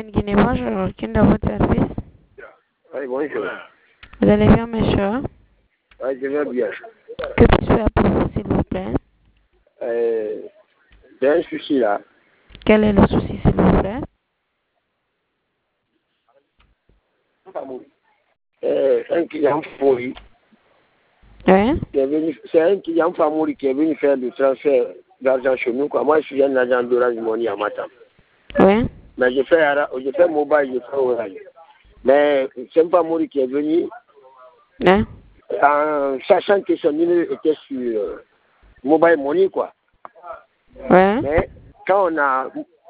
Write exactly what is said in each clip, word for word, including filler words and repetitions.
M T N Guinée, bonjour. Qui est dans votre service? Oui, bonjour. Vous allez bien, monsieur? Oui, je vais bien. Que puis-je faire pour vous, s'il vous plaît? Euh, J'ai un souci là. Quel est le souci, s'il vous plaît? Euh, un client favori. Oui? C'est un client favori qui est venu faire du transfert d'argent chez nous. Quoi. Moi, je suis un agent d'Orange Money à Matam. Oui? Mais je fais, je fais mobile, je fais Orange. Mais c'est un favori qui est venu Oui? en sachant que son numéro était sur euh, mobile money, quoi. Oui? Mais quand on a,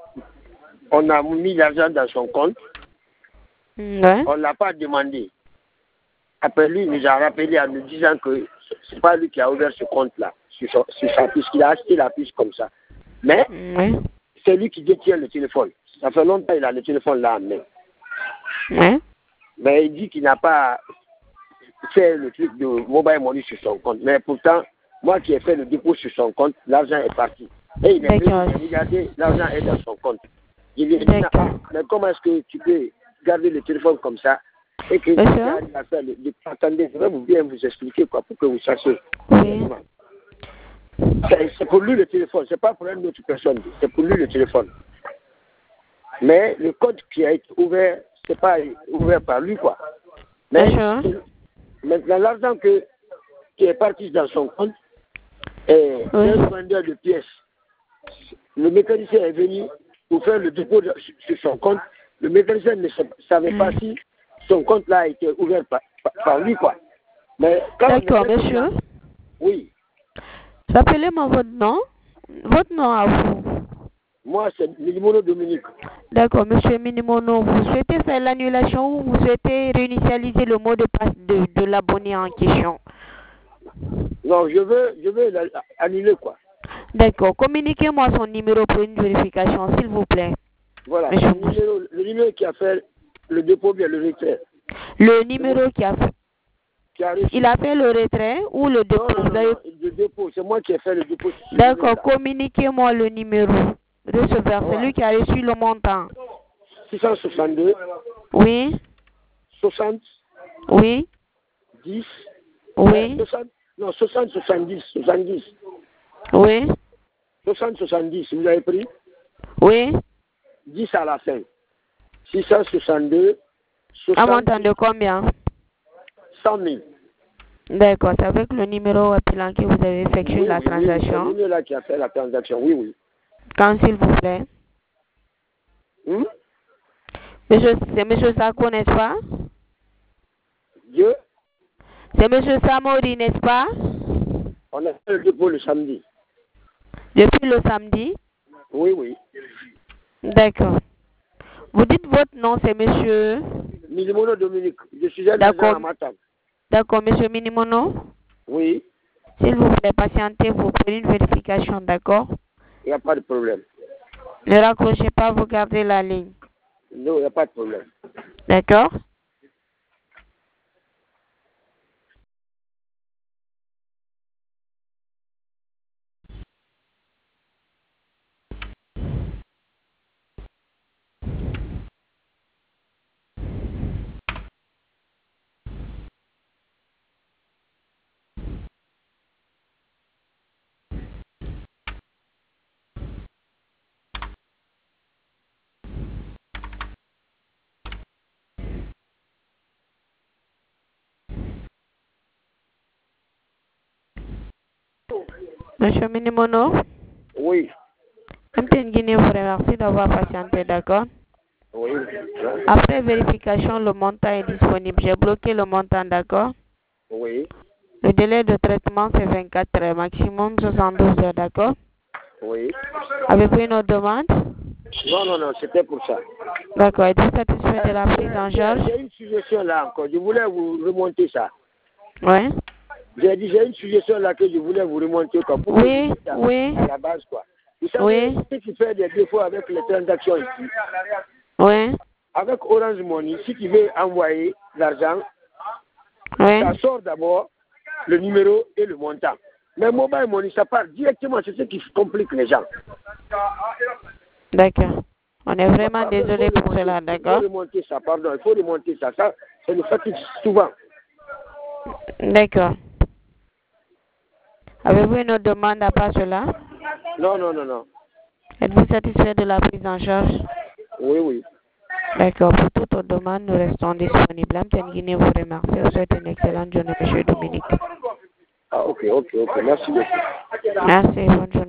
on a mis l'argent dans son compte, Oui? on ne l'a pas demandé. Après lui, il nous a rappelé en nous disant que ce n'est pas lui qui a ouvert ce compte-là, sur, son, sur sa puce, qu'il a acheté la puce comme ça. Mais Oui? c'est lui qui détient le téléphone. Ça fait longtemps qu'il a le téléphone là en main. Oui? Mais il dit qu'il n'a pas fait le truc de mobile money sur son compte. Mais pourtant, moi qui ai fait le dépôt sur son compte, l'argent est parti. Et il est venu, il a regardé, l'argent est dans son compte. Il lui a dit, ah, mais comment est-ce que tu peux garder le téléphone comme ça et que tu arrives à faire le, le, attendez, je vais vous bien vous expliquer quoi pour que vous sachiez. Oui. C'est pour lui le téléphone, c'est pas pour une autre personne, c'est pour lui le téléphone. Mais le code qui a été ouvert, c'est pas ouvert par lui quoi. Mais maintenant l'argent que qui est parti dans son compte est oui. un vendeur de pièces. Le mécanicien est venu pour faire le dépôt de, sur son compte. Le mécanicien ne savait pas mmh. si son compte là a été ouvert par, par, par lui quoi. Mais d'accord, monsieur. Là, oui. Rappelez-moi votre nom. Votre nom à vous. Moi, c'est Minimono Dominique. D'accord, monsieur Minimono. Vous souhaitez faire l'annulation ou vous souhaitez réinitialiser le mot de passe de, de l'abonné en question? Non, je veux, je veux annuler quoi. D'accord. Communiquez-moi son numéro pour une vérification, s'il vous plaît. Voilà, le numéro, le numéro qui a fait le dépôt, bien le retrait. Le numéro qui a fait. Qui a Il a fait le retrait ou le dépôt? Non, non, non, non, le dépôt, c'est moi qui ai fait le dépôt. D'accord, communiquez-moi le numéro. Receveur, c'est lui qui a reçu le montant. six cent soixante-deux. Oui. soixante. Oui. dix. Oui. soixante, non, soixante, soixante-dix. soixante-dix. Oui. soixante, soixante-dix, vous avez pris? Oui. dix à la fin. six cent soixante-deux. Un montant de combien? cent mille. D'accord, c'est avec le numéro appelant que vous avez effectué oui, la oui, transaction. Oui, c'est le numéro là qui a fait la transaction, oui, oui. Quand s'il vous plaît? Hmm? Monsieur, c'est monsieur Sako, n'est-ce pas? Dieu? C'est monsieur Samori, n'est-ce pas? On a fait le dépôt le samedi. Depuis le samedi? Oui, oui. D'accord. Vous dites votre nom, c'est monsieur? Minimono Dominique. Je suis un agent à Matam. D'accord, monsieur Minimono? Oui. S'il vous plaît, patientez-vous pour une vérification, d'accord? Il n'y a pas de problème. Ne raccrochez pas, vous gardez la ligne. Non, il n'y a pas de problème. D'accord? Monsieur Minimono? Oui. M T N Guinée vous remercie d'avoir patienté, d'accord? Oui. Après vérification, le montant est disponible. J'ai bloqué le montant, d'accord? Oui. Le délai de traitement, c'est vingt-quatre heures, maximum soixante-douze heures, d'accord? Oui. Avez-vous une autre demande? Non, non, non, c'était pour ça. D'accord. Êtes-vous satisfait de la prise en charge? J'ai une suggestion là encore. Je voulais vous remonter ça. Oui. J'ai dit, j'ai une suggestion là que je voulais vous remonter comme pour oui, à, oui. à la base quoi. Vous savez, oui. si tu fais des défauts avec les transactions ici, oui. avec Orange Money, si tu veux envoyer l'argent, oui. ça sort d'abord le numéro et le montant. Mais Mobile Money, ça part directement, c'est ce qui complique les gens. D'accord. On est vraiment désolé pour cela, d'accord? Il faut remonter ça, pardon, il faut remonter ça. Ça, ça nous fatigue souvent. D'accord. Avez-vous une autre demande à part cela? Non, non, non, non. Êtes-vous satisfait de la prise en charge? Oui, oui. D'accord. Pour toute autre demande, nous restons disponibles. Amten Guinée vous remercie. Je vous souhaite une excellente journée, M. Dominique. Ah, ok, ok, ok. Merci beaucoup. Merci. Bonne journée.